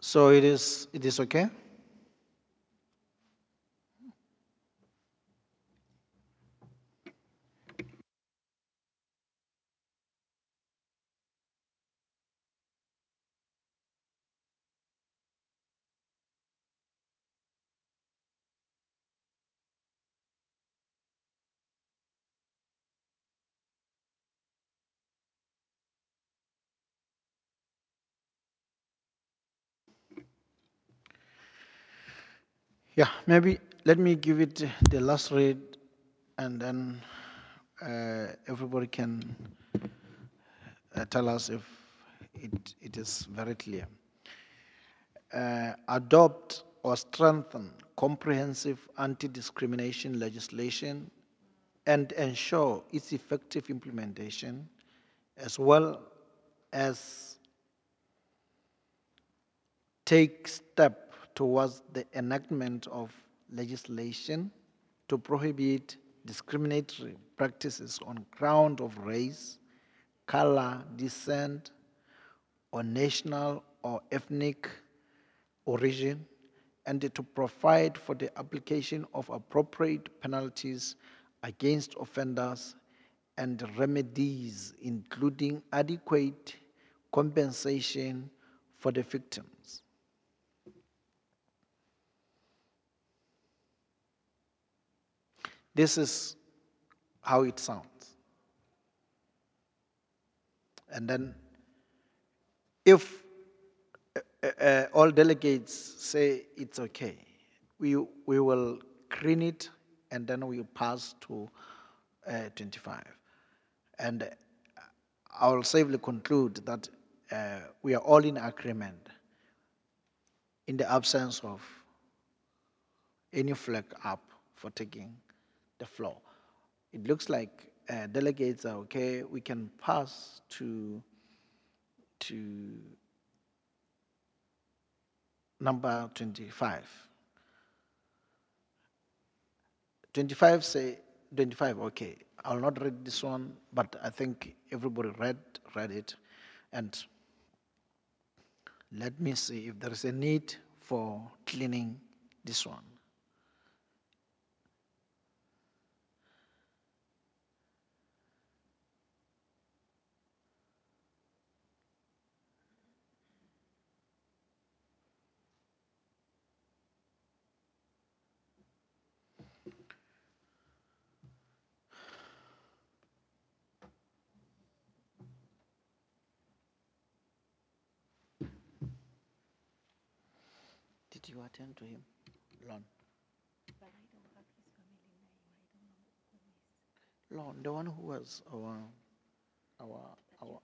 So it is okay? Yeah, maybe let me give it the last read and then everybody can tell us if it is very clear. Adopt or strengthen comprehensive anti-discrimination legislation and ensure its effective implementation, as well as take step towards the enactment of legislation to prohibit discriminatory practices on ground of race, color, descent, or national or ethnic origin, and to provide for the application of appropriate penalties against offenders and remedies, including adequate compensation for the victims. This is how it sounds. And then, if all delegates say it's okay, we will screen it and then we pass to 25. And I will safely conclude that we are all in agreement in the absence of any flag up for taking the floor. It looks like delegates are okay. We can pass to number 25. 25 say 25. Okay, I'll not read this one, but I think everybody read it, and let me see if there is a need for cleaning this one. Did you attend to him, Lon? Lon, the one who was our our.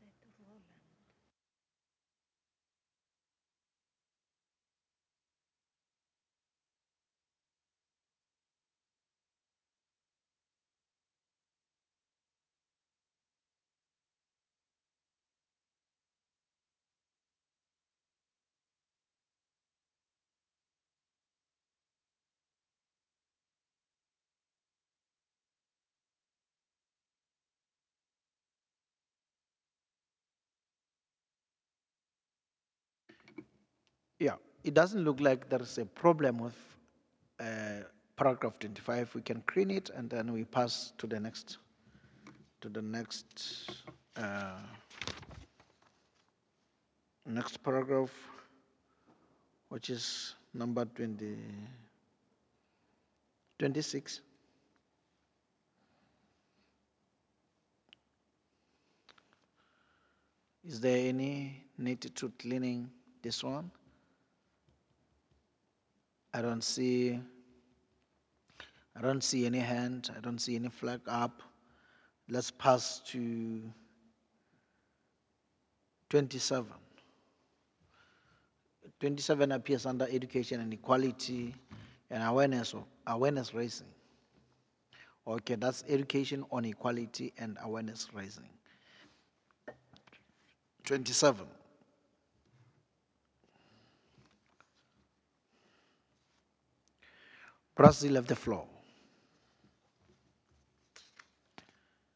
Yeah, it doesn't look like there is a problem with paragraph 25. We can clean it and then we pass to the uh, next paragraph, which is number 26. Is there any need to cleaning this one? I don't see I don't see any hand. I don't see any flag up. Let's pass to 27. 27 appears under education and equality and awareness raising. Okay, that's education on equality and awareness raising. 27. Brazil have the floor.